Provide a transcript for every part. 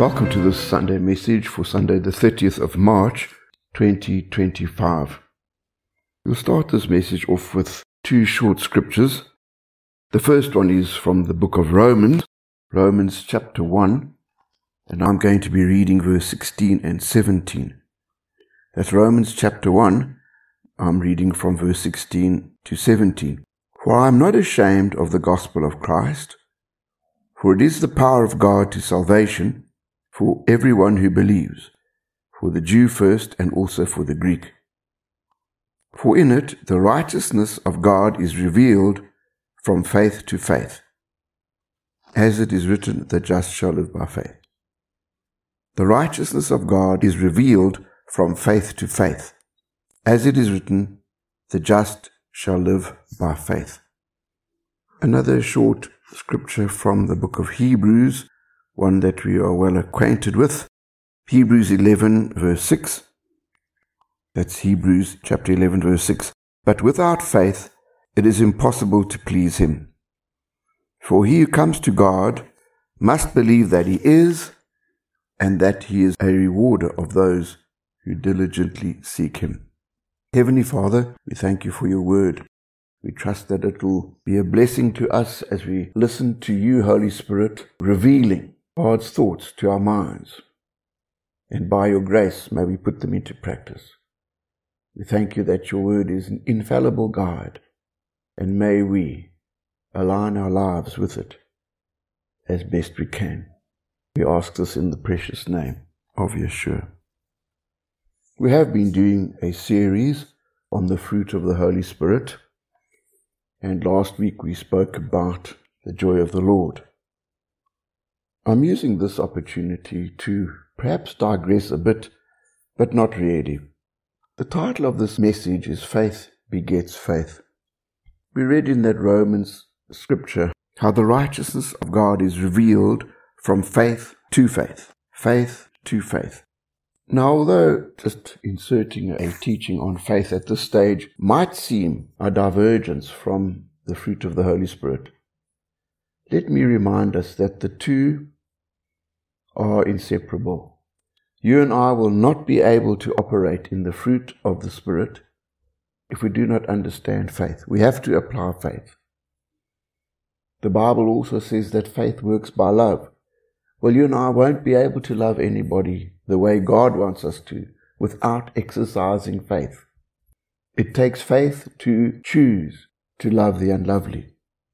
Welcome to this Sunday message for Sunday the 30th of March 2025. We'll start this message off with two short scriptures. The first one is from the book of Romans chapter 1, and I'm going to be reading verse 16 and 17. That's Romans chapter 1, I'm reading from verse 16 to 17. For I am not ashamed of the gospel of Christ, for it is the power of God to salvation for everyone who believes, for the Jew first and also for the Greek. For in it the righteousness of God is revealed from faith to faith, as it is written, the just shall live by faith. The righteousness of God is revealed from faith to faith, as it is written, the just shall live by faith. Another short scripture from the book of Hebrews, one that we are well acquainted with. Hebrews 11 verse 6. That's Hebrews chapter 11 verse 6. But without faith it is impossible to please him. For he who comes to God must believe that he is, and that he is a rewarder of those who diligently seek him. Heavenly Father, we thank you for your word. We trust that it will be a blessing to us as we listen to you, Holy Spirit, revealing God's thoughts to our minds. And by your grace, may we put them into practice. We thank you that your word is an infallible guide, and may we align our lives with it as best we can. We ask this in the precious name of Yeshua. We have been doing a series on the fruit of the Holy Spirit, and last week we spoke about the joy of the Lord. I'm using this opportunity to perhaps digress a bit, but not really. The title of this message is Faith Begets Faith. We read in that Romans scripture how the righteousness of God is revealed from faith to faith. Faith to faith. Now, although just inserting a teaching on faith at this stage might seem a divergence from the fruit of the Holy Spirit, let me remind us that the two are inseparable. You and I will not be able to operate in the fruit of the Spirit if we do not understand faith. We have to apply faith. The Bible also says that faith works by love. Well, you and I won't be able to love anybody the way God wants us to without exercising faith. It takes faith to choose to love the unlovely.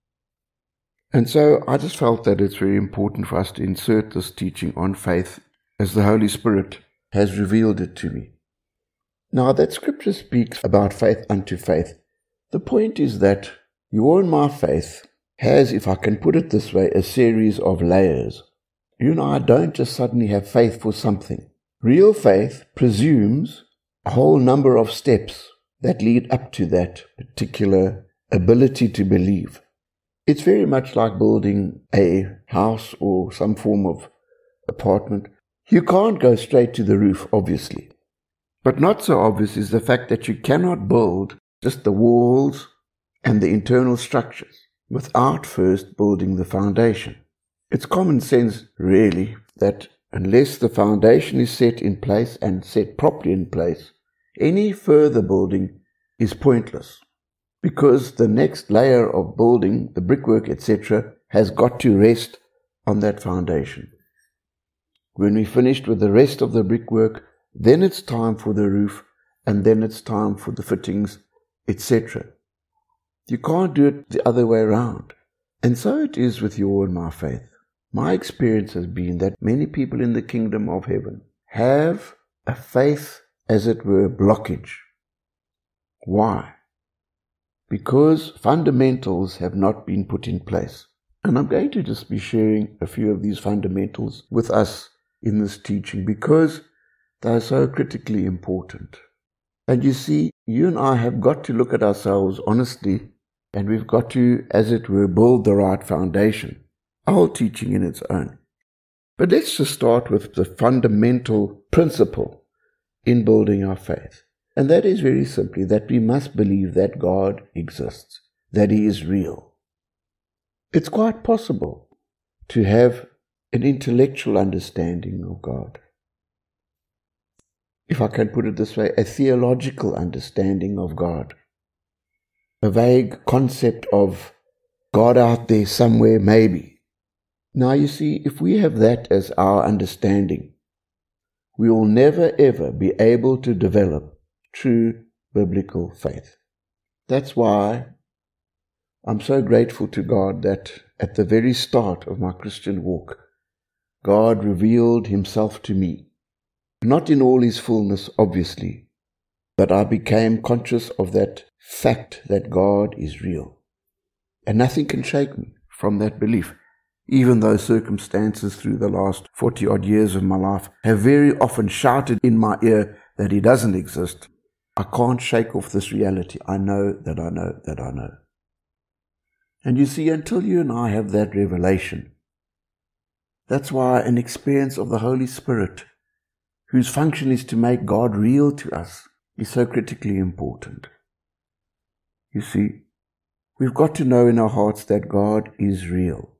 And so I just felt that it's very important for us to insert this teaching on faith as the Holy Spirit has revealed it to me. Now that scripture speaks about faith unto faith. The point is that your and my faith has, if I can put it this way, a series of layers. You and I don't just suddenly have faith for something. Real faith presumes a whole number of steps that lead up to that particular ability to believe. It's very much like building a house or some form of apartment. You can't go straight to the roof, obviously. But not so obvious is the fact that you cannot build just the walls and the internal structures without first building the foundation. It's common sense, really, that unless the foundation is set in place and set properly in place, any further building is pointless. Because the next layer of building, the brickwork, etc., has got to rest on that foundation. When we finished with the rest of the brickwork, then it's time for the roof, and then it's time for the fittings, etc. You can't do it the other way around. And so it is with your and my faith. My experience has been that many people in the kingdom of heaven have a faith, as it were, blockage. Why? Because fundamentals have not been put in place. And I'm going to just be sharing a few of these fundamentals with us in this teaching because they are so critically important. And you see, you and I have got to look at ourselves honestly, and we've got to, as it were, build the right foundation. A whole teaching in its own. But let's just start with the fundamental principle in building our faith. And that is very simply that we must believe that God exists, that He is real. It's quite possible to have an intellectual understanding of God. If I can put it this way, a theological understanding of God. A vague concept of God out there somewhere, maybe. Now you see, if we have that as our understanding, we will never ever be able to develop true biblical faith. That's why I'm so grateful to God that at the very start of my Christian walk, God revealed Himself to me. Not in all His fullness, obviously, but I became conscious of that fact that God is real. And nothing can shake me from that belief. Even though circumstances through the last 40-odd years of my life have very often shouted in my ear that He doesn't exist, I can't shake off this reality. I know that I know that I know. And you see, until you and I have that revelation, that's why an experience of the Holy Spirit, whose function is to make God real to us, is so critically important. You see, we've got to know in our hearts that God is real.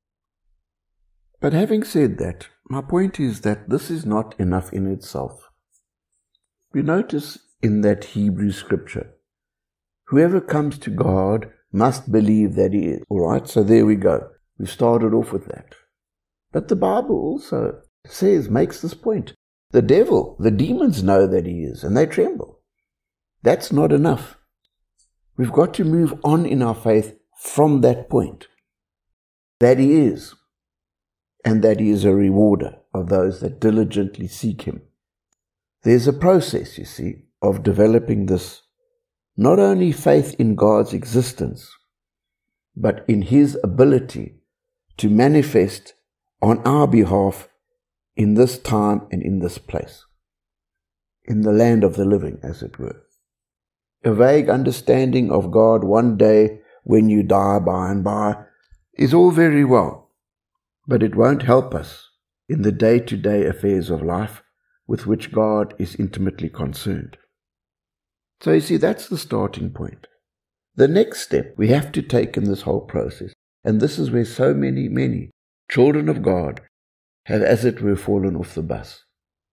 But having said that, my point is that this is not enough in itself. We notice in that Hebrew scripture, whoever comes to God must believe that He is. All right, so there we go. We started off with that. But the Bible also makes this point. The devil, the demons know that He is, and they tremble. That's not enough. We've got to move on in our faith from that point. That He is, and that He is a rewarder of those that diligently seek Him. There's a process, you see, of developing this, not only faith in God's existence, but in His ability to manifest on our behalf in this time and in this place, in the land of the living, as it were. A vague understanding of God one day when you die by and by is all very well, but it won't help us in the day-to-day affairs of life with which God is intimately concerned. So you see, that's the starting point. The next step we have to take in this whole process, and this is where so many children of God have, as it were, fallen off the bus.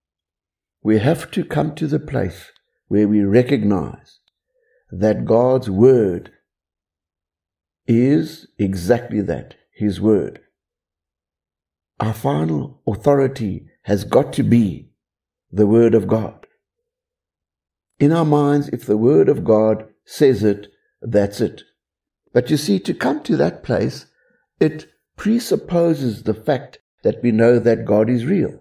We have to come to the place where we recognize that God's Word is exactly that, His Word. Our final authority has got to be the Word of God. In our minds, if the Word of God says it, that's it. But you see, to come to that place, it presupposes the fact that we know that God is real.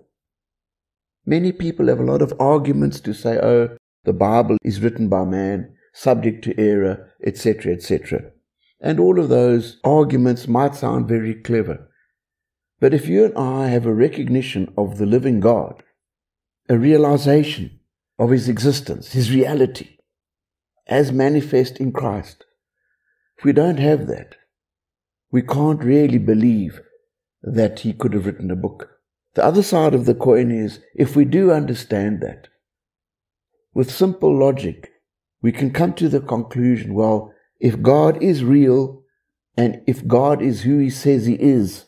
Many people have a lot of arguments to say, oh, the Bible is written by man, subject to error, etc., etc. And all of those arguments might sound very clever. But if you and I have a recognition of the living God, a realization of His existence, His reality, as manifest in Christ, if we don't have that, we can't really believe that He could have written a book. The other side of the coin is, if we do understand that, with simple logic, we can come to the conclusion, well, if God is real, and if God is who He says He is,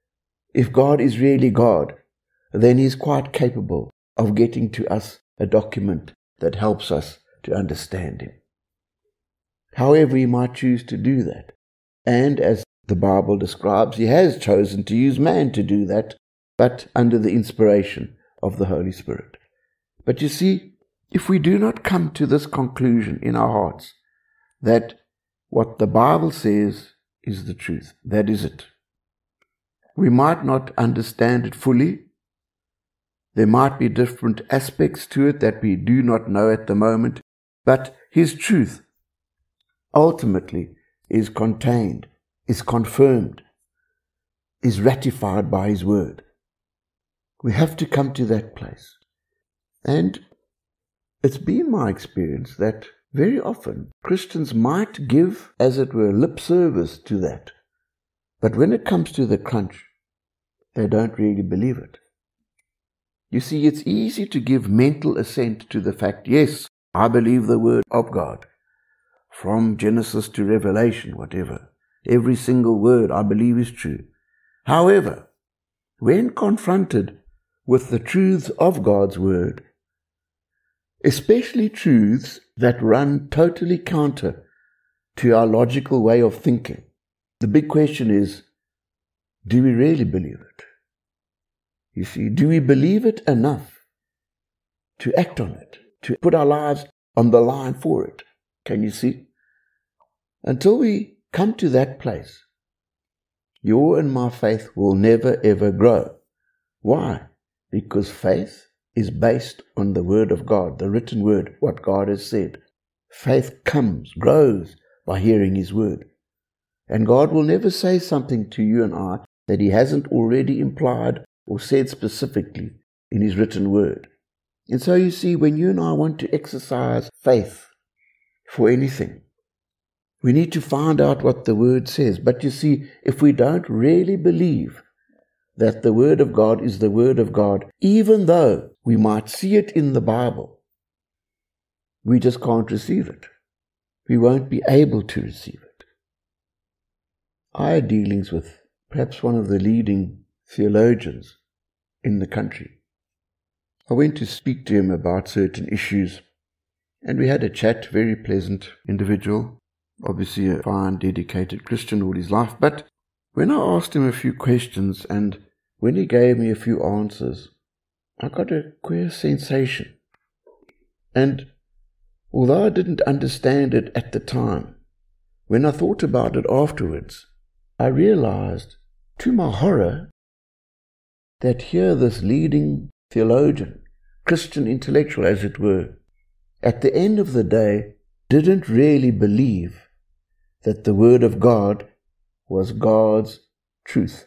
if God is really God, then He's quite capable of getting to us a document that helps us to understand Him. However He might choose to do that. And as the Bible describes, He has chosen to use man to do that, but under the inspiration of the Holy Spirit. But you see, if we do not come to this conclusion in our hearts, that what the Bible says is the truth, that is it. We might not understand it fully. There might be different aspects to it that we do not know at the moment, but His truth ultimately is contained, is confirmed, is ratified by His Word. We have to come to that place. And it's been my experience that very often Christians might give, as it were, lip service to that. But when it comes to the crunch, they don't really believe it. You see, it's easy to give mental assent to the fact, yes, I believe the Word of God. From Genesis to Revelation, whatever. Every single word I believe is true. However, when confronted with the truths of God's Word, especially truths that run totally counter to our logical way of thinking, the big question is, do we really believe it? You see, do we believe it enough to act on it, to put our lives on the line for it? Can you see? Until we come to that place, your and my faith will never ever grow. Why? Because faith is based on the Word of God, the written Word, what God has said. Faith grows by hearing His Word. And God will never say something to you and I that He hasn't already implied or said specifically in His written Word. And so you see, when you and I want to exercise faith for anything, we need to find out what the Word says. But you see, if we don't really believe that the Word of God is the Word of God, even though we might see it in the Bible, we just can't receive it. We won't be able to receive it. I had dealings with perhaps one of the leading theologians in the country. I went to speak to him about certain issues, and we had a chat, very pleasant individual, obviously a fine, dedicated Christian all his life. But when I asked him a few questions and when he gave me a few answers, I got a queer sensation. And although I didn't understand it at the time, when I thought about it afterwards, I realized, to my horror, that here this leading theologian, Christian intellectual as it were, at the end of the day, didn't really believe that the Word of God was God's truth.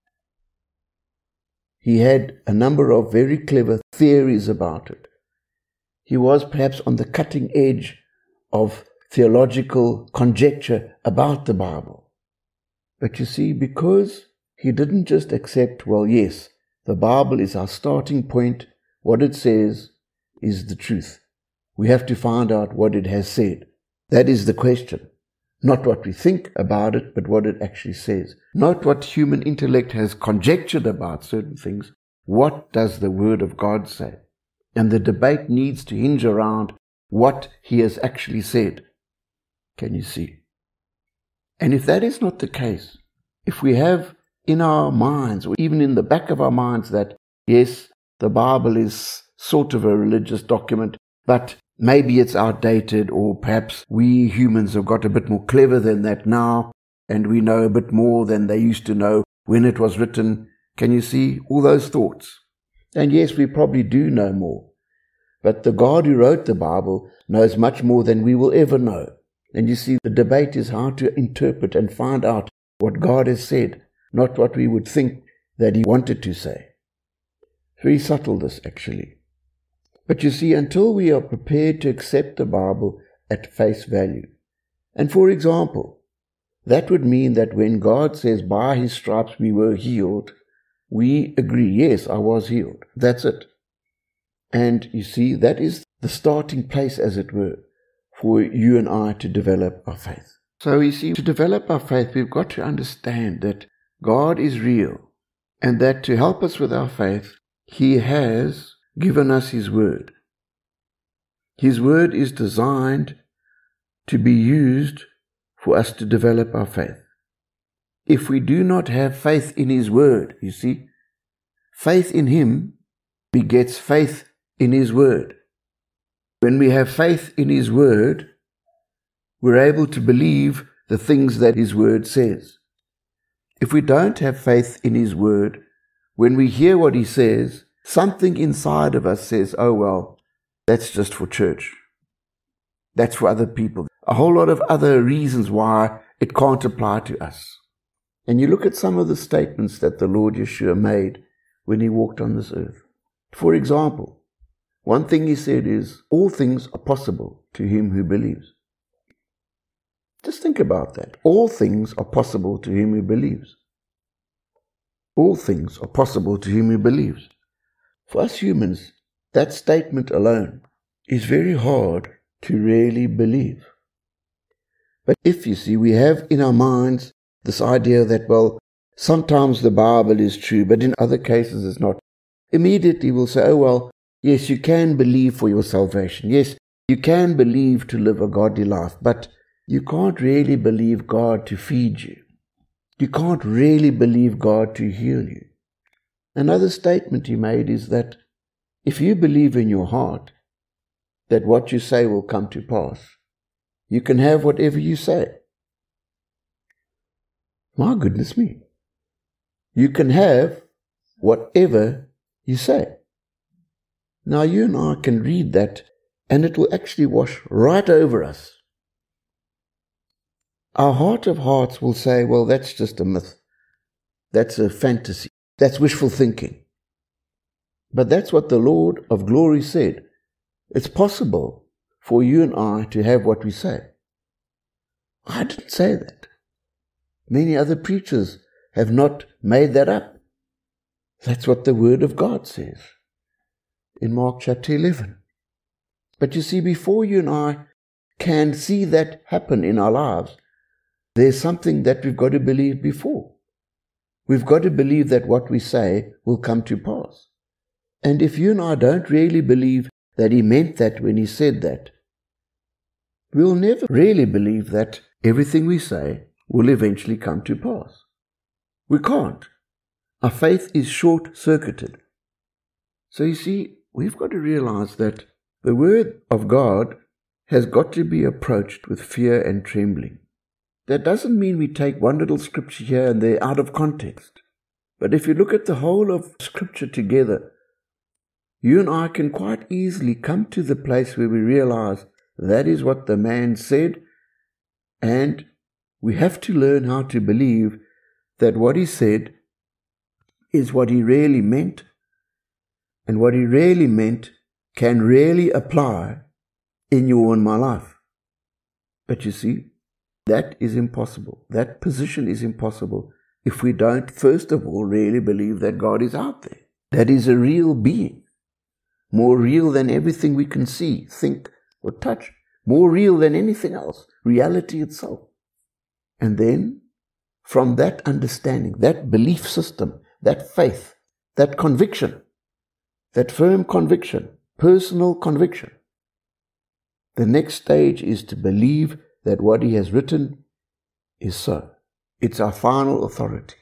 He had a number of very clever theories about it. He was perhaps on the cutting edge of theological conjecture about the Bible. But you see, because he didn't just accept, well, yes, the Bible is our starting point, what it says is the truth. We have to find out what it has said. That is the question. Not what we think about it, but what it actually says. Not what human intellect has conjectured about certain things. What does the Word of God say? And the debate needs to hinge around what He has actually said. Can you see? And if that is not the case, if we have in our minds, or even in the back of our minds, that yes, the Bible is sort of a religious document, but maybe it's outdated, or perhaps we humans have got a bit more clever than that now, and we know a bit more than they used to know when it was written. Can you see all those thoughts? And yes, we probably do know more. But the God who wrote the Bible knows much more than we will ever know. And you see, the debate is how to interpret and find out what God has said, not what we would think that He wanted to say. Very subtle, this actually. But you see, until we are prepared to accept the Bible at face value, and for example, that would mean that when God says, by His stripes we were healed, we agree, yes, I was healed. That's it. And you see, that is the starting place, as it were, for you and I to develop our faith. So you see, to develop our faith, we've got to understand that God is real, and that to help us with our faith, He has given us His Word. His Word is designed to be used for us to develop our faith. If we do not have faith in His Word, you see, faith in Him begets faith in His Word. When we have faith in His Word, we're able to believe the things that His Word says. If we don't have faith in His Word, when we hear what He says, something inside of us says, oh well, that's just for church. That's for other people. A whole lot of other reasons why it can't apply to us. And you look at some of the statements that the Lord Yeshua made when He walked on this earth. For example, one thing He said is, all things are possible to him who believes. Just think about that. All things are possible to him who believes. All things are possible to him who believes. For us humans, that statement alone is very hard to really believe. But if, you see, we have in our minds this idea that, well, sometimes the Bible is true, but in other cases it's not. Immediately we'll say, oh well, yes, you can believe for your salvation. Yes, you can believe to live a godly life, but you can't really believe God to feed you. You can't really believe God to heal you. Another statement he made is that if you believe in your heart that what you say will come to pass, you can have whatever you say. My goodness me. You can have whatever you say. Now you and I can read that and it will actually wash right over us. Our heart of hearts will say, well, that's just a myth. That's a fantasy. That's wishful thinking. But that's what the Lord of glory said. It's possible for you and I to have what we say. I didn't say that. Many other preachers have not made that up. That's what the Word of God says in Mark chapter 11. But you see, before you and I can see that happen in our lives, there's something that we've got to believe before. We've got to believe that what we say will come to pass. And if you and I don't really believe that he meant that when he said that, we'll never really believe that everything we say will eventually come to pass. We can't. Our faith is short-circuited. So you see, we've got to realize that the Word of God has got to be approached with fear and trembling. That doesn't mean we take one little scripture here and there out of context. But if you look at the whole of Scripture together, you and I can quite easily come to the place where we realize that is what the man said, and we have to learn how to believe that what he said is what he really meant, and what he really meant can really apply in your and my life. But you see, that is impossible. That position is impossible if we don't, first of all, really believe that God is out there. That is a real being. More real than everything we can see, think, or touch. More real than anything else. Reality itself. And then, from that understanding, that belief system, that faith, that conviction, that firm conviction, personal conviction, the next stage is to believe that what he has written is so. It's our final authority.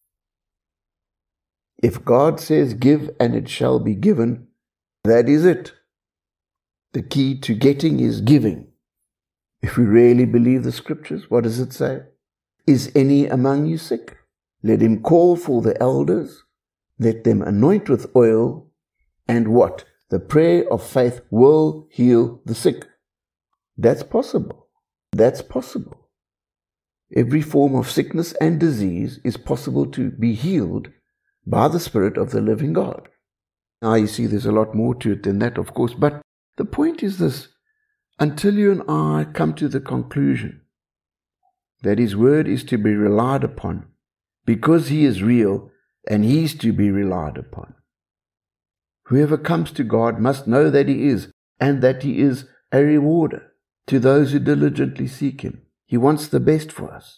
If God says give and it shall be given, that is it. The key to getting is giving. If we really believe the scriptures, what does it say? Is any among you sick? Let him call for the elders, let them anoint with oil, and what? The prayer of faith will heal the sick. That's possible. That's possible. Every form of sickness and disease is possible to be healed by the Spirit of the living God. Now you see there's a lot more to it than that, of course, but the point is this: until you and I come to the conclusion that his word is to be relied upon because he is real and he's to be relied upon, whoever comes to God must know that he is, and that he is a rewarder to those who diligently seek him. He wants the best for us.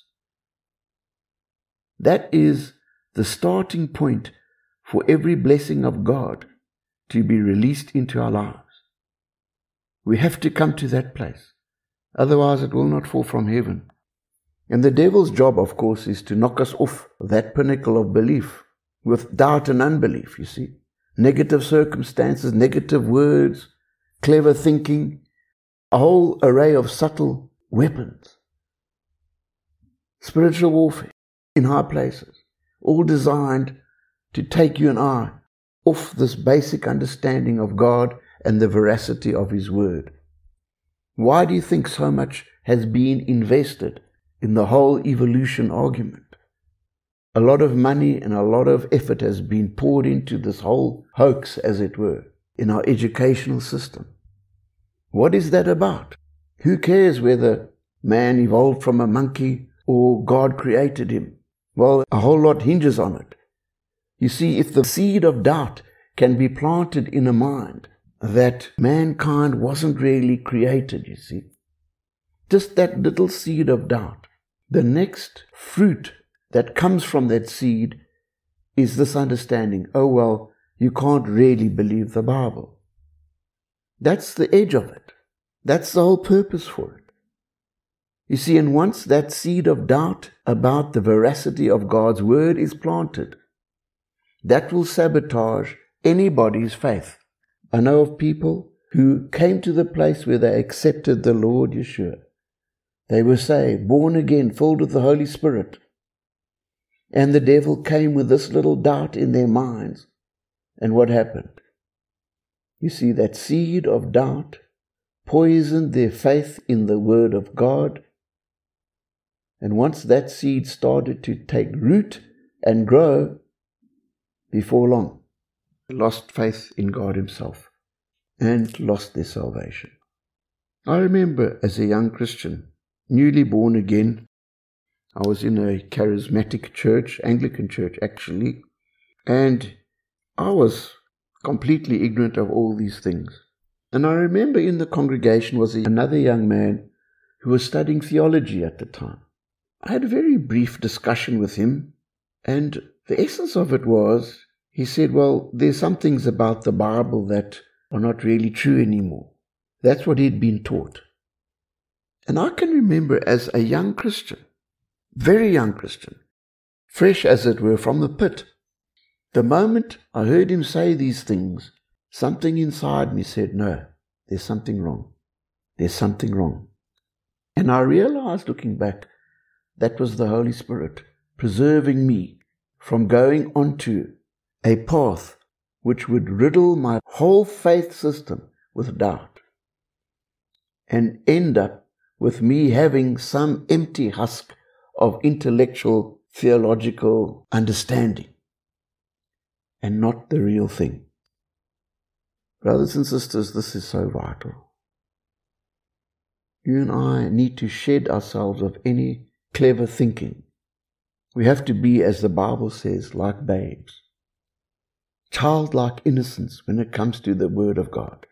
That is the starting point for every blessing of God to be released into our lives. We have to come to that place. Otherwise it will not fall from heaven. And the devil's job, of course, is to knock us off that pinnacle of belief with doubt and unbelief, you see. Negative circumstances, negative words, clever thinking, a whole array of subtle weapons. Spiritual warfare in high places, all designed to take you and I off this basic understanding of God and the veracity of his word. Why do you think so much has been invested in the whole evolution argument? A lot of money and a lot of effort has been poured into this whole hoax, as it were, in our educational system. What is that about? Who cares whether man evolved from a monkey or God created him? Well, a whole lot hinges on it. You see, if the seed of doubt can be planted in a mind that mankind wasn't really created, you see, just that little seed of doubt, the next fruit that comes from that seed is this understanding, oh well, you can't really believe the Bible. That's the edge of it. That's the whole purpose for it. You see, and once that seed of doubt about the veracity of God's word is planted, that will sabotage anybody's faith. I know of people who came to the place where they accepted the Lord Yeshua. They were saved, born again, filled with the Holy Spirit. And the devil came with this little doubt in their minds. And what happened? You see, that seed of doubt poisoned their faith in the Word of God. And once that seed started to take root and grow, before long, they lost faith in God Himself and lost their salvation. I remember as a young Christian, newly born again, I was in a charismatic church, Anglican church actually, and I was completely ignorant of all these things. And I remember in the congregation was another young man who was studying theology at the time. I had a very brief discussion with him, and the essence of it was, he said, well, there's some things about the Bible that are not really true anymore. That's what he'd been taught. And I can remember as a young Christian, very young Christian, fresh as it were from the pit, the moment I heard him say these things, something inside me said, no, there's something wrong. There's something wrong. And I realized, looking back, that was the Holy Spirit preserving me from going onto a path which would riddle my whole faith system with doubt and end up with me having some empty husk of intellectual, theological understanding and not the real thing. Brothers and sisters, this is so vital. You and I need to shed ourselves of any clever thinking. We have to be, as the Bible says, like babes. Childlike innocence when it comes to the Word of God.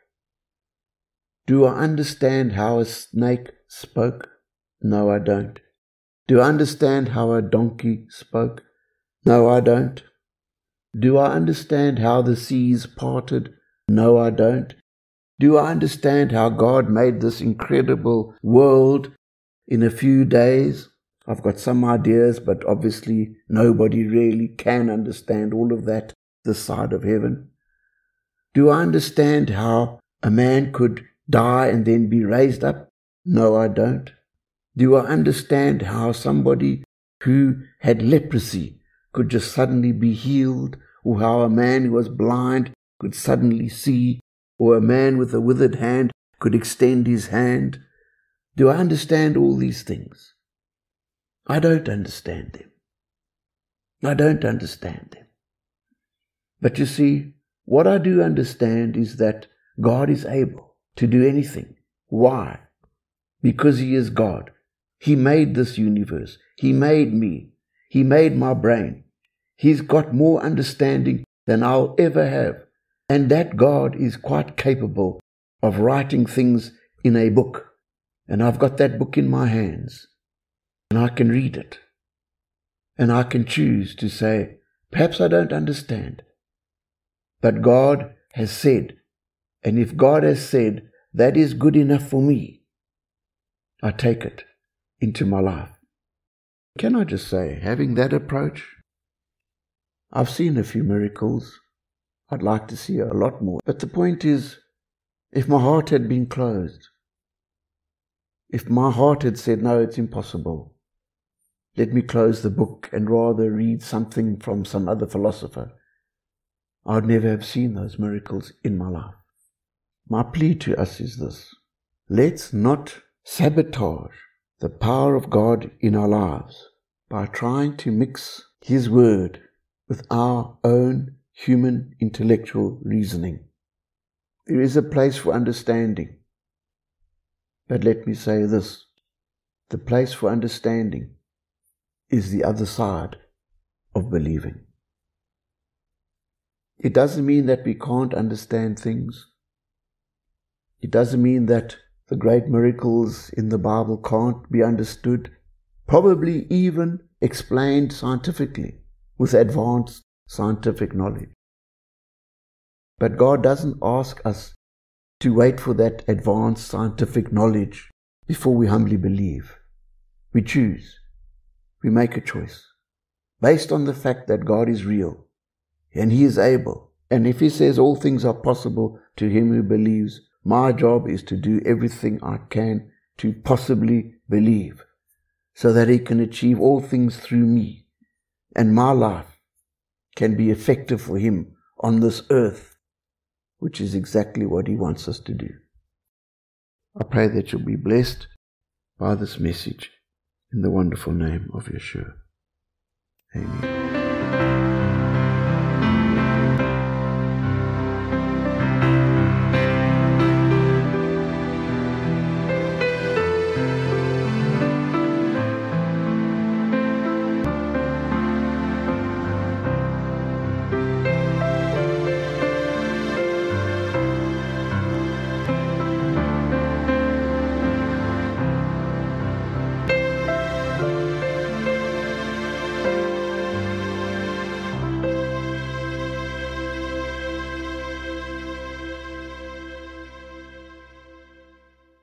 Do I understand how a snake spoke? No, I don't. Do I understand how a donkey spoke? No, I don't. Do I understand how the seas parted? No, I don't. Do I understand how God made this incredible world in a few days? I've got some ideas, but obviously nobody really can understand all of that this side of heaven. Do I understand how a man could die and then be raised up? No, I don't. Do I understand how somebody who had leprosy could just suddenly be healed, or how a man who was blind could suddenly see, or a man with a withered hand could extend his hand? Do I understand all these things? I don't understand them. I don't understand them. But you see, what I do understand is that God is able to do anything. Why? Because He is God. He made this universe. He made me. He made my brain. He's got more understanding than I'll ever have. And that God is quite capable of writing things in a book. And I've got that book in my hands. And I can read it. And I can choose to say, perhaps I don't understand. But God has said, and if God has said, that is good enough for me, I take it into my life. Can I just say, having that approach, I've seen a few miracles. I'd like to see a lot more. But the point is, if my heart had been closed, if my heart had said, no, it's impossible, let me close the book and rather read something from some other philosopher, I would never have seen those miracles in my life. My plea to us is this: let's not sabotage the power of God in our lives by trying to mix His Word with our own human intellectual reasoning. There is a place for understanding. But let me say this: the place for understanding is the other side of believing. It doesn't mean that we can't understand things. It doesn't mean that the great miracles in the Bible can't be understood. probably even explained scientifically with advanced scientific knowledge. But God doesn't ask us to wait for that advanced scientific knowledge before we humbly believe. We choose. We make a choice based on the fact that God is real and He is able. And if He says all things are possible to him who believes, my job is to do everything I can to possibly believe so that He can achieve all things through me and my life can be effective for Him on this earth, which is exactly what He wants us to do. I pray that you'll be blessed by this message in the wonderful name of Yeshua. Amen.